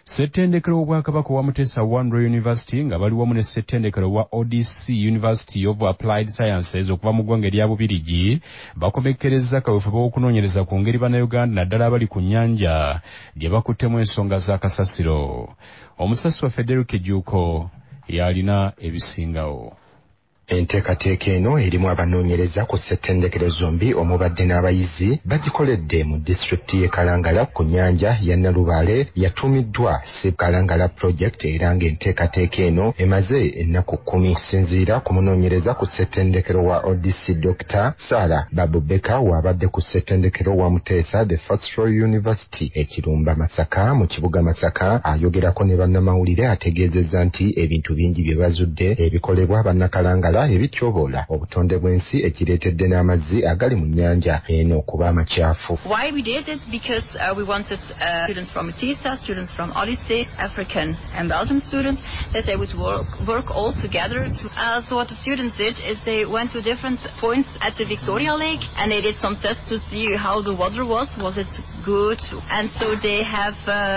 Ssettendekero w'Obwakabaka wa Mutesa Wandro University nga bali wamu ne ssettendekero wa ODC University of Applied Sciences okuva mu ggwanga erya Bubirigi bakomekkerezza kaweefube w'okunoonyereza ku ngeri Bannayuganda naddala abali ku nnyanja gye bakuttemu ensonga za kasasiro. Omusasi wa Federo Kijuuko yalina ebisingawo. Enteekateeka eno erimu abanoonyereza ku ssettendekero zombi omubadde n'abayizi bagikoledde mu disitulikiti y'e Kalangala ku nnyanja ya Nalubaale yatuumiddwa Ssekalangala Project era ng'enteekateeka eno emaze ennaku 10 sinziira ku munoonyereza ku ssettendekero wa ODC Dr. Sarah Babubeka w'abadde ku ssettendekero wa Muteesa the First Royal University Ekirumba Masaka mu kibuga Masaka ayogerako ne bannamawulire ategeezezza nti ebintu bingi bye bazudde ebikolebwa bannakalangala ebityobola obutonde bw'ensi ekireetedde n'amazzi agali mu nnyanja eno okuba amakyafu. Why we did it? Because we wanted students from Muteesa, students from Odyssey, African and Belgian students, that they would work all together. So what the students did is they went to different points at the Victoria Lake and they did some tests to see how the water was it good? And so they have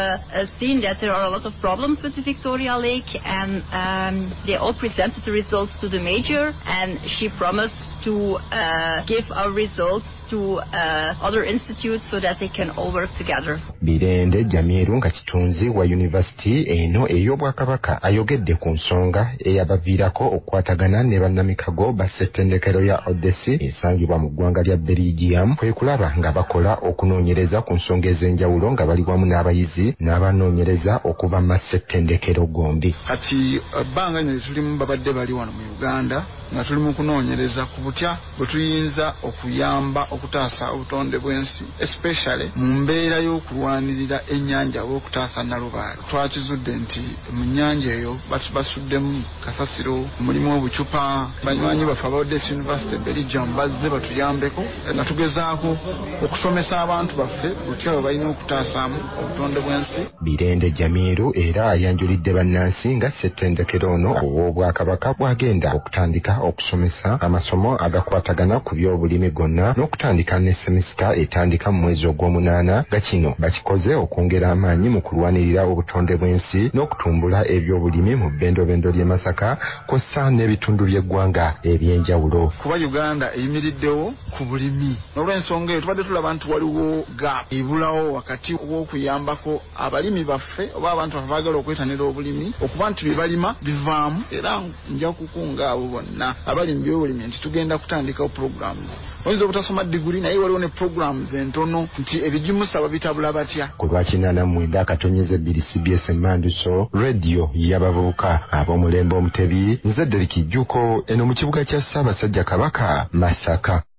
seen that there are a lot of problems with the Victoria Lake and they all presented the results to the major and she promised to give our results to other institutes so that they can all work together. Birende Jamiru nga kitunzi wa University eno ey'Obwakabaka ayogedde ku nsonga eyabaviirako okukwatagana ne bannamikago ba ssettendekero ya Odesi esangibwa mu ggwanga lya Belgium kwe kulaba nga bakola okunoonyereza ku nsonga ez'enjawulo nga bali wamu n'abayizi n'abanoonyereza okuva mu ssettendekero gombi. Kati ebbanga lino tulimu babadde bali wano mu Uganda nga tuli mu kunoonyereza ku butya bwe tuyinza okuyamba okutaasa obutonde bw'ensi especially mu mbeera y'okulwanirira ennyanja w'okutaasa Nalubaale. Twakizudde nti mu nnyanja eyo basuddemu kasasiro, mulimu obucupa, banywanyi baffe aba Odessa University Belgium bazze batuyambeko nga tugezaako okusomesa abantu baffe butya bwe balina okutaasaamu obutonde bw'ensi. Birende Jamiru era ayanjulidde bannansi nga ssettendekero ono ow'Obwakabaka bw'agenda okutandika okusomesa amasomo agakwatagana ku by'obulimi gonna n'okutandika ne semesita etandika mu mwezi ogw'omunaana nga kino bakikoze okwongera amaanyi mu kulwanirira obutonde bw'ensi n'okutumbula ebyobulimi mu bbendobendo ly'e Masaka kw'ossa n'ebitundu by'eggwanga eby'enjawulo. Kuba Uganda eyimiriddewo ku bulimi n'olw'ensonga eyo tubadde tulaba nti waliwo gap ebulawo wakati w'okuyambako abalimi baffe oba abantu abaagala okwetanira obulimi okuba nti bye balima bivaamu era nja kukunga abo bonna abali mu by'obulimi nti tugenda kutandikawo programs. Oyinza obutasoma diguri naye waliwo ne programs entono nti ebigimusa babitabula batya. Ku lwakinana mwenda akatonyeze bbiri CBS Manduso radio y'abavubuka ab'omulembe Omutebi nze Deriki Jjuuko eno mu kibuga kya Ssaabasajja Kabaka Masaka.